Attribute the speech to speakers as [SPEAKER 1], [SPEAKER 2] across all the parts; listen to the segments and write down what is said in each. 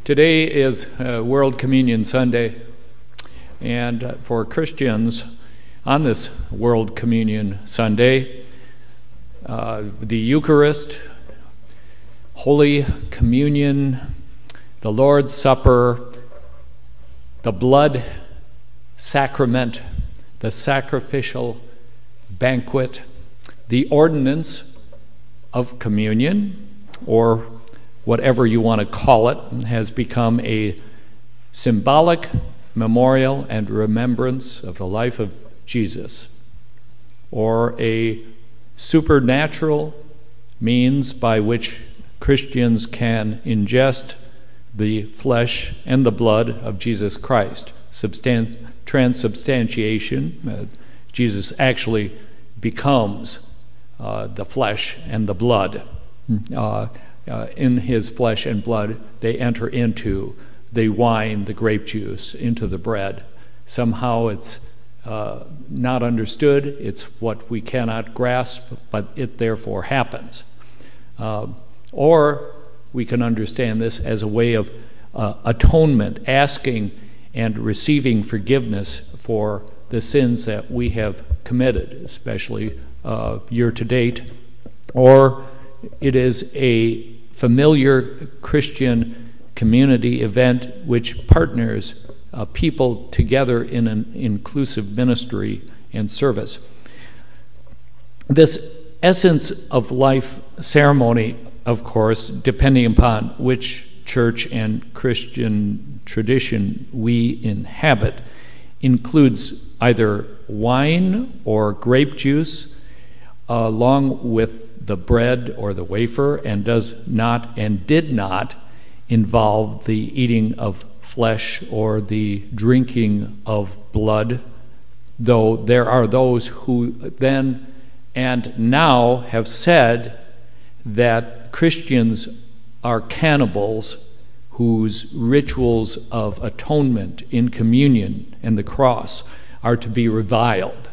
[SPEAKER 1] Today is World Communion Sunday, and for Christians on this World Communion Sunday, the Eucharist, Holy Communion, the Lord's Supper, the blood sacrament, the sacrificial banquet, the ordinance of communion, or whatever you want to call it, has become a symbolic memorial and remembrance of the life of Jesus, or a supernatural means by which Christians can ingest the flesh and the blood of Jesus Christ. Transubstantiation, Jesus actually becomes the flesh and the blood. In his flesh and blood, they enter into the wine, the grape juice, into the bread. Somehow it's not understood. It's what we cannot grasp, but it therefore happens. Or we can understand this as a way of atonement, asking and receiving forgiveness for the sins that we have committed, especially year to date. Or it is a familiar Christian community event which partners people together in an inclusive ministry and service. This essence of life ceremony, of course, depending upon which church and Christian tradition we inhabit, includes either wine or grape juice along with the bread or the wafer, and does not and did not involve the eating of flesh or the drinking of blood, though there are those who then and now have said that Christians are cannibals whose rituals of atonement in communion and the cross are to be reviled.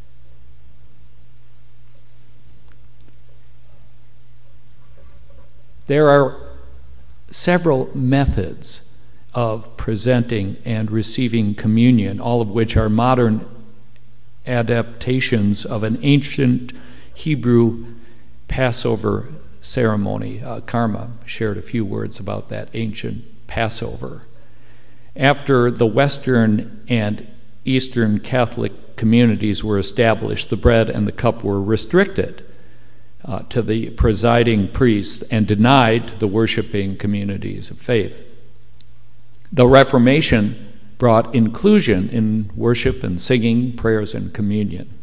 [SPEAKER 1] There are several methods of presenting and receiving communion, all of which are modern adaptations of an ancient Hebrew Passover ceremony. Karma shared a few words about that ancient Passover. After the Western and Eastern Catholic communities were established, the bread and the cup were restricted to the presiding priests and denied to the worshiping communities of faith. The Reformation brought inclusion in worship and singing, prayers, and communion.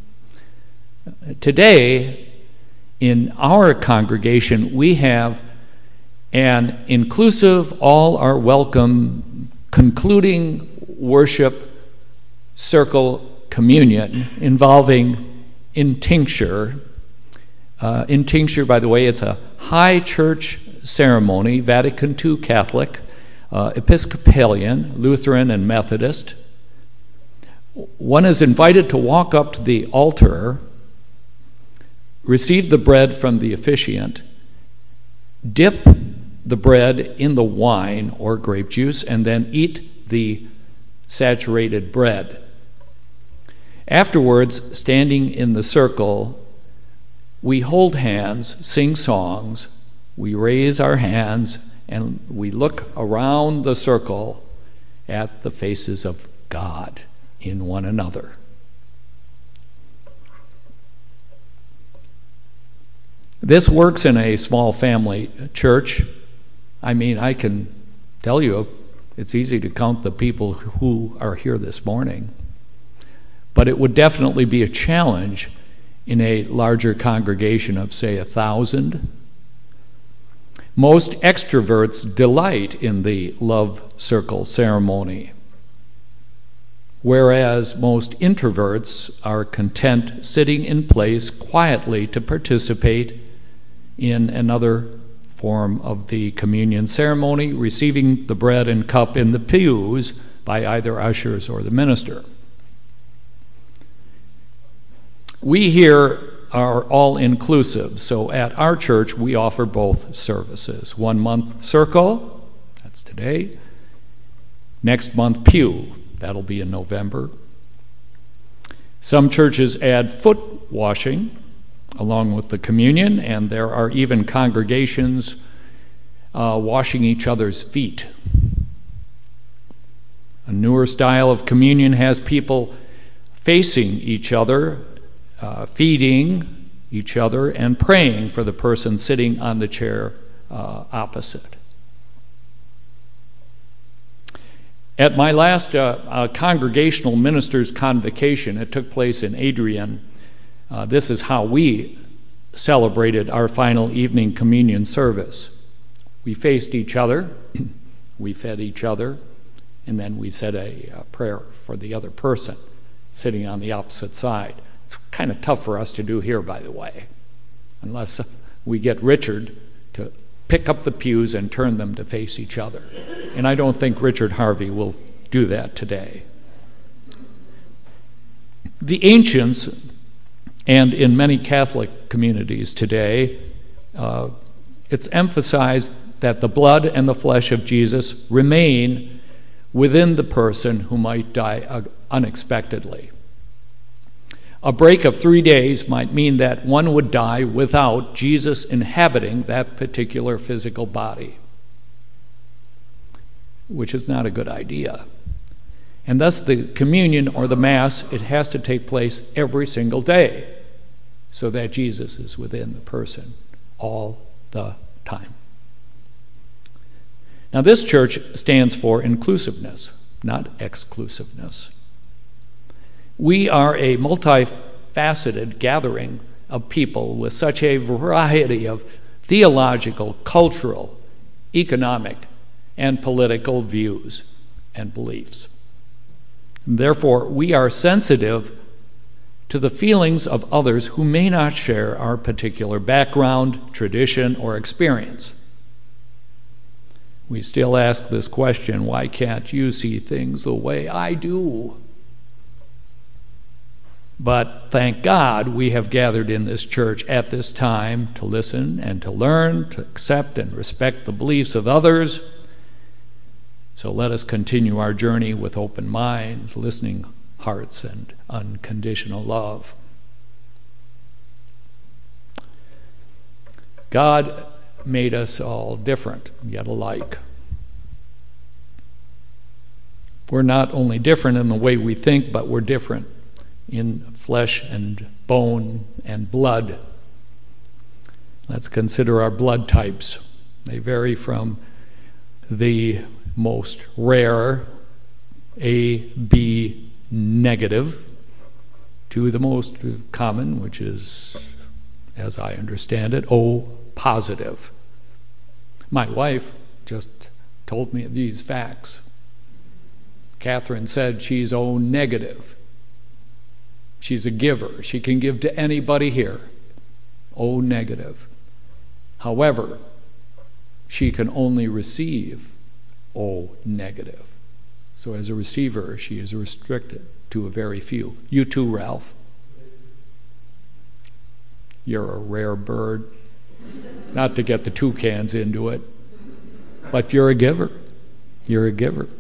[SPEAKER 1] Today, in our congregation, we have an inclusive, all are welcome, concluding worship circle communion involving intincture. Intincture, by the way, it's a high church ceremony, Vatican II Catholic, Episcopalian, Lutheran, and Methodist. One is invited to walk up to the altar, receive the bread from the officiant, dip the bread in the wine or grape juice, and then eat the saturated bread. Afterwards, standing in the circle, we hold hands, sing songs, we raise our hands, and we look around the circle at the faces of God in one another. This works in a small family church. I mean, I can tell you, it's easy to count the people who are here this morning. But it would definitely be a challenge in a larger congregation of, say, 1,000. Most extroverts delight in the love circle ceremony, whereas most introverts are content sitting in place quietly to participate in another form of the communion ceremony, receiving the bread and cup in the pews by either ushers or the minister. We here are all inclusive, so at our church we offer both services. 1 month circle, that's That's today. Next month, pew. That'll be in November. Some churches add foot washing along with the communion, and there are even congregations washing each other's feet. A newer style of communion has people facing each other, feeding each other, and praying for the person sitting on the chair opposite. At my last congregational ministers' convocation, it took place in Adrian. This is how we celebrated our final evening communion service. We faced each other, we fed each other, and then we said a prayer for the other person sitting on the opposite side. It's kind of tough for us to do here, by the way, unless we get Richard to pick up the pews and turn them to face each other. And I don't think Richard Harvey will do that today. The ancients, and in many Catholic communities today, it's emphasized that the blood and the flesh of Jesus remain within the person who might die unexpectedly. A break of 3 days might mean that one would die without Jesus inhabiting that particular physical body, which is not a good idea. And thus the communion or the Mass, it has to take place every single day so that Jesus is within the person all the time. Now this church stands for inclusiveness, not exclusiveness. We are a multifaceted gathering of people with such a variety of theological, cultural, economic, and political views and beliefs. Therefore, we are sensitive to the feelings of others who may not share our particular background, tradition, or experience. We still ask this question, why can't you see things the way I do? But thank God we have gathered in this church at this time to listen and to learn, to accept and respect the beliefs of others. So let us continue our journey with open minds, listening hearts, and unconditional love. God made us all different, yet alike. We're not only different in the way we think, but we're different in flesh and bone and blood. Let's consider our blood types. They vary from the most rare, AB negative, to the most common, which is, as I understand it, O positive. My wife just told me these facts. Catherine said she's O negative. She's a giver. She can give to anybody here. O negative. However, she can only receive O negative. So as a receiver, she is restricted to a very few. You too, Ralph. You're a rare bird. Not to get the toucans into it, but you're a giver. You're a giver.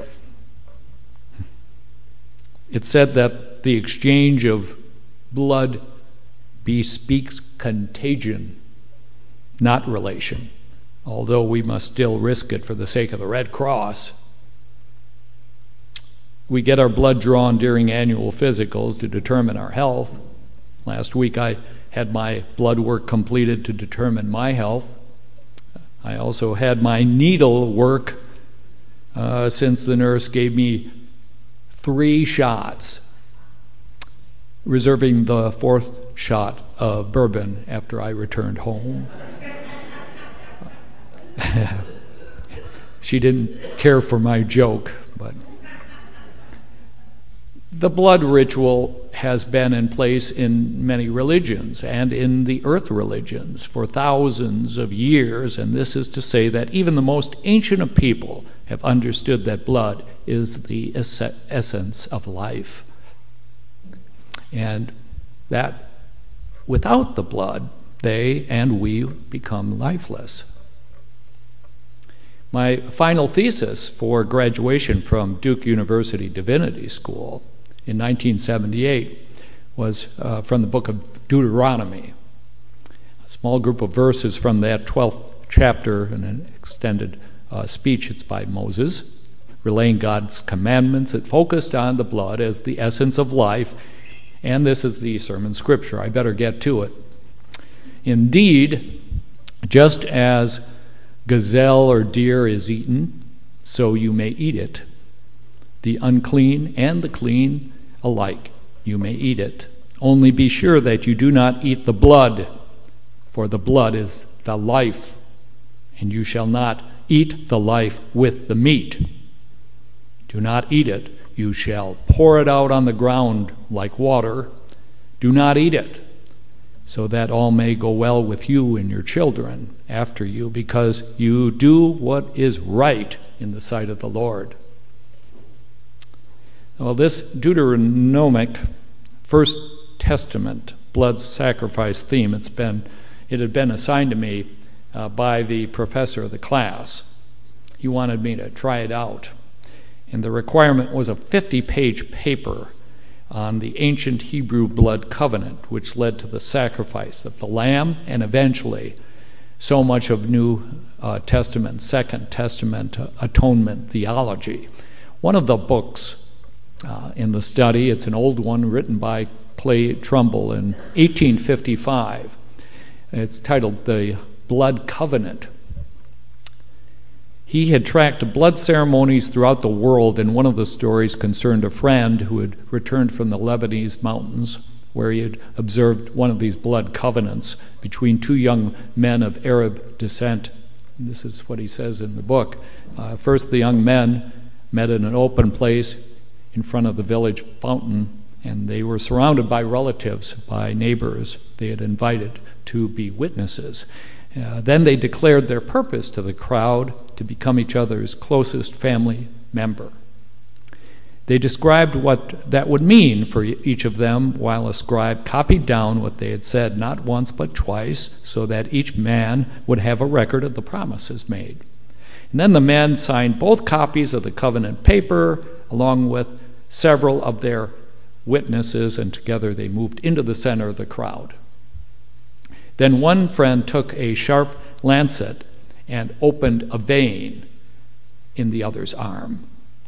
[SPEAKER 1] It's said that the exchange of blood bespeaks contagion, not relation, although we must still risk it for the sake of the Red Cross. We get our blood drawn during annual physicals to determine our health. Last week I had my blood work completed to determine my health. I also had my needle work since the nurse gave me 3 shots, reserving the 4th shot of bourbon after I returned home. She didn't care for my joke, but the blood ritual has been in place in many religions and in the earth religions for thousands of years, and this is to say that even the most ancient of people have understood that blood is the essence of life, and that without the blood, they and we become lifeless. My final thesis for graduation from Duke University Divinity School in 1978 was from the book of Deuteronomy, a small group of verses from that 12th chapter in an extended speech. It's by Moses, relaying God's commandments. It focused on the blood as the essence of life, and this is the sermon scripture. I better get to it. Indeed, just as gazelle or deer is eaten, so you may eat it. The unclean and the clean alike, you may eat it. Only be sure that you do not eat the blood, for the blood is the life, and you shall not eat the life with the meat. Do not eat it. You shall pour it out on the ground like water. Do not eat it, so that all may go well with you and your children after you, because you do what is right in the sight of the Lord. Well, this Deuteronomic First Testament blood sacrifice theme, it had been assigned to me by the professor of the class. He wanted me to try it out. And the requirement was a 50-page paper on the ancient Hebrew blood covenant, which led to the sacrifice of the lamb and eventually so much of New Testament, Second Testament atonement theology. One of the books in the study, it's an old one written by Clay Trumbull in 1855. It's titled The Blood Covenant. He had tracked blood ceremonies throughout the world, and one of the stories concerned a friend who had returned from the Lebanese mountains, where he had observed one of these blood covenants between two young men of Arab descent. And this is what he says in the book. First, the young men met in an open place in front of the village fountain, and they were surrounded by relatives, by neighbors they had invited to be witnesses. Then they declared their purpose to the crowd to become each other's closest family member. They described what that would mean for each of them, while a scribe copied down what they had said not once but twice, so that each man would have a record of the promises made. And then the men signed both copies of the covenant paper, along with several of their witnesses, and together they moved into the center of the crowd. Then one friend took a sharp lancet and opened a vein in the other's arm.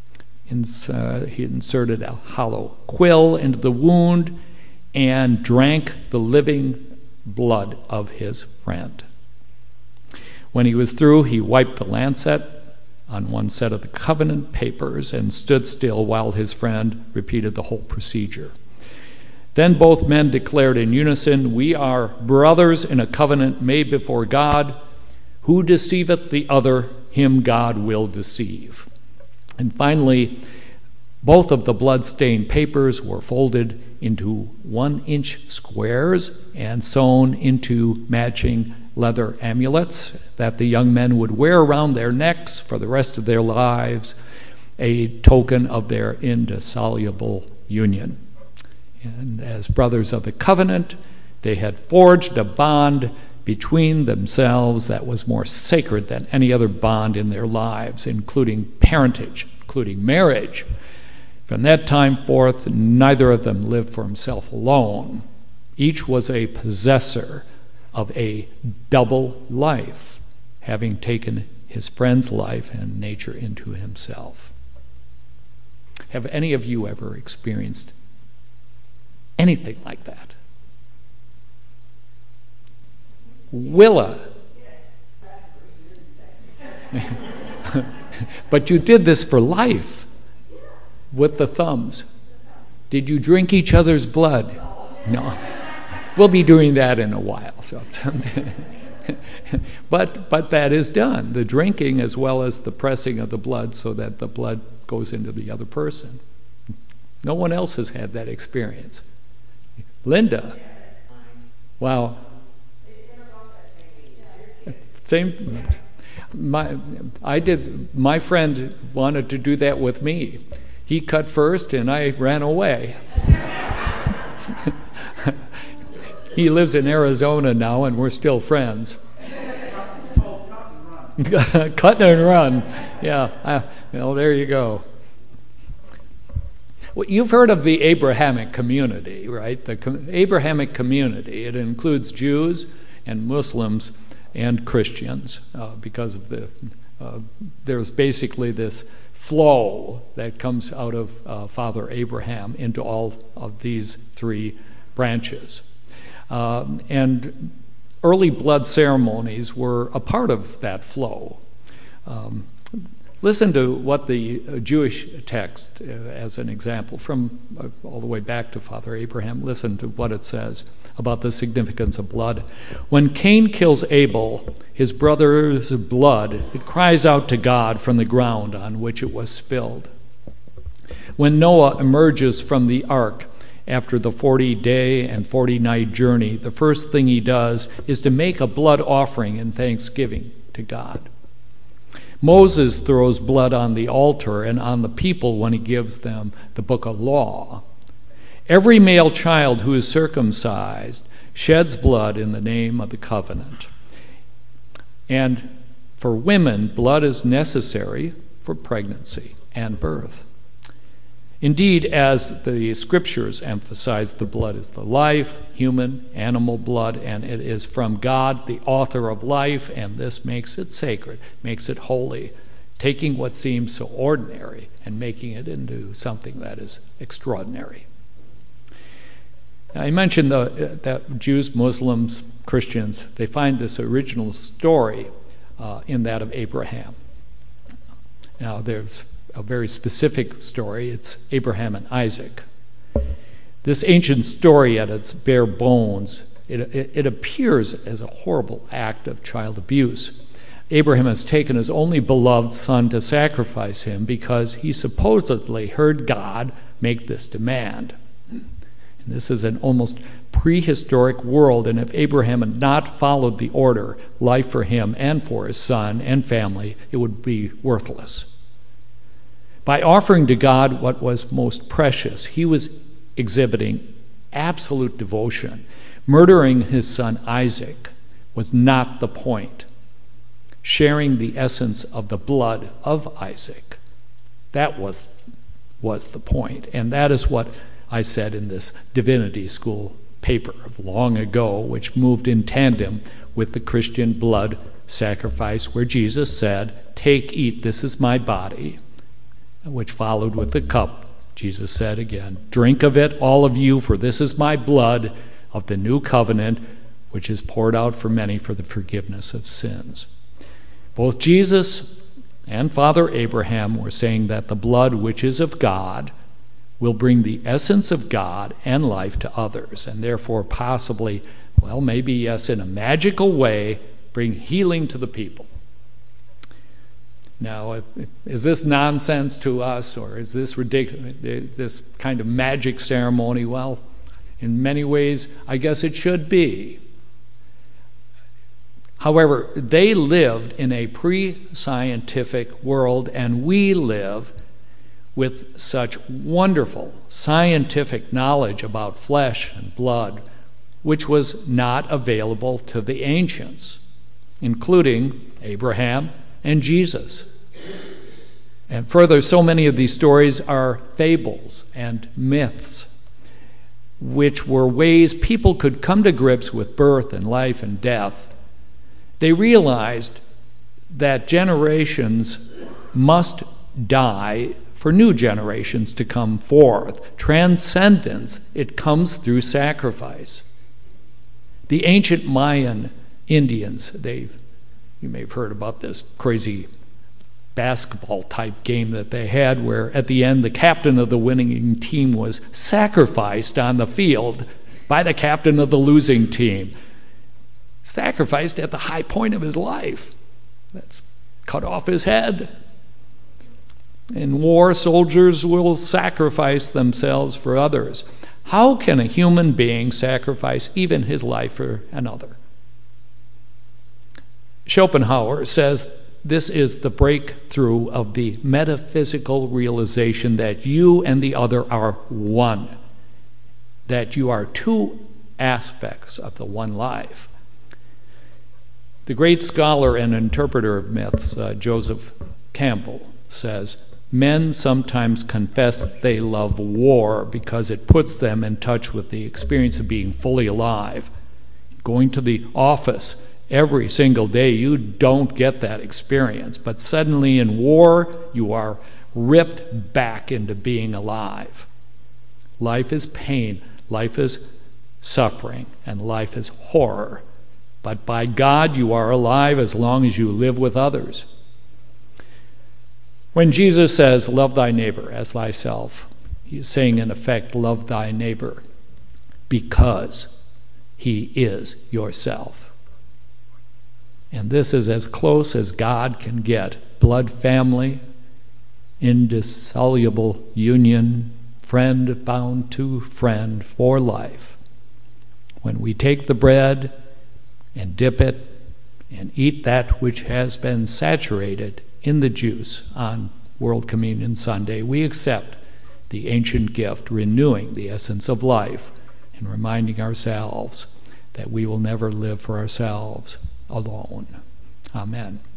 [SPEAKER 1] He inserted a hollow quill into the wound and drank the living blood of his friend. When he was through, he wiped the lancet on one set of the covenant papers and stood still while his friend repeated the whole procedure. Then both men declared in unison, "We are brothers in a covenant made before God. Who deceiveth the other, him God will deceive." And finally, both of the blood-stained papers were folded into 1-inch squares and sewn into matching leather amulets that the young men would wear around their necks for the rest of their lives, a token of their indissoluble union. And as brothers of the covenant, they had forged a bond between themselves that was more sacred than any other bond in their lives, including parentage, including marriage. From that time forth, neither of them lived for himself alone. Each was a possessor of a double life, having taken his friend's life and nature into himself. Have any of you ever experienced anything like that? Willa. But you did this for life with the thumbs. Did you drink each other's blood? No. We'll be doing that in a while. So but that is done, the drinking as well as the pressing of the blood so that the blood goes into the other person. No one else has had that experience. Linda. Wow. Same. My friend wanted to do that with me. He cut first and I ran away. He lives in Arizona now and we're still friends. Cut and run. Yeah, well, there you go. Well, you've heard of the Abrahamic community, right? The Abrahamic community, it includes Jews and Muslims and Christians because of there's basically this flow that comes out of Father Abraham into all of these three branches. And early blood ceremonies were a part of that flow. Listen to what the Jewish text, as an example, from all the way back to Father Abraham, listen to what it says about the significance of blood. When Cain kills Abel, his brother's blood, it cries out to God from the ground on which it was spilled. When Noah emerges from the ark after the 40-day and 40-night journey, the first thing he does is to make a blood offering in thanksgiving to God. Moses throws blood on the altar and on the people when he gives them the book of law. Every male child who is circumcised sheds blood in the name of the covenant. And for women, blood is necessary for pregnancy and birth. Indeed, as the scriptures emphasize, the blood is the life, human, animal blood, and it is from God, the author of life, and this makes it sacred, makes it holy, taking what seems so ordinary and making it into something that is extraordinary. I mentioned that Jews, Muslims, Christians, they find this original story in that of Abraham. Now, there's a very specific story. It's Abraham and Isaac. This ancient story, at its bare bones, it appears as a horrible act of child abuse. Abraham has taken his only beloved son to sacrifice him because he supposedly heard God make this demand. And this is an almost prehistoric world, and if Abraham had not followed the order, life for him and for his son and family, it would be worthless. By offering to God what was most precious, he was exhibiting absolute devotion. Murdering his son Isaac was not the point. Sharing the essence of the blood of Isaac, that was the point. And that is what I said in this divinity school paper of long ago, which moved in tandem with the Christian blood sacrifice, where Jesus said, "Take, eat, this is my body," which followed with the cup. Jesus said again, "Drink of it, all of you, for this is my blood of the new covenant, which is poured out for many for the forgiveness of sins." Both Jesus and Father Abraham were saying that the blood which is of God will bring the essence of God and life to others, and therefore possibly, well, maybe, yes, in a magical way, bring healing to the people. Now, is this nonsense to us, or is this ridiculous, this kind of magic ceremony? Well, in many ways, I guess it should be. However, they lived in a pre-scientific world, and we live with such wonderful scientific knowledge about flesh and blood, which was not available to the ancients, including Abraham and Jesus. And further, so many of these stories are fables and myths, which were ways people could come to grips with birth and life and death. They realized that generations must die for new generations to come forth. Transcendence, it comes through sacrifice. The ancient Mayan Indians, you may have heard about this crazy basketball type game that they had, where at the end the captain of the winning team was sacrificed on the field by the captain of the losing team. Sacrificed at the high point of his life. That's cut off his head. In war, soldiers will sacrifice themselves for others. How can a human being sacrifice even his life for another? Schopenhauer says this is the breakthrough of the metaphysical realization that you and the other are one, that you are two aspects of the one life. The great scholar and interpreter of myths, Joseph Campbell, says, "Men sometimes confess they love war because it puts them in touch with the experience of being fully alive. Going to the office every single day, you don't get that experience. But suddenly in war, you are ripped back into being alive. Life is pain, life is suffering, and life is horror. But by God, you are alive as long as you live with others." When Jesus says, "Love thy neighbor as thyself," he's saying, in effect, love thy neighbor because he is yourself. And this is as close as God can get. Blood family, indissoluble union, friend bound to friend for life. When we take the bread and dip it and eat that which has been saturated in the juice on World Communion Sunday, we accept the ancient gift, renewing the essence of life and reminding ourselves that we will never live for ourselves alone. Amen.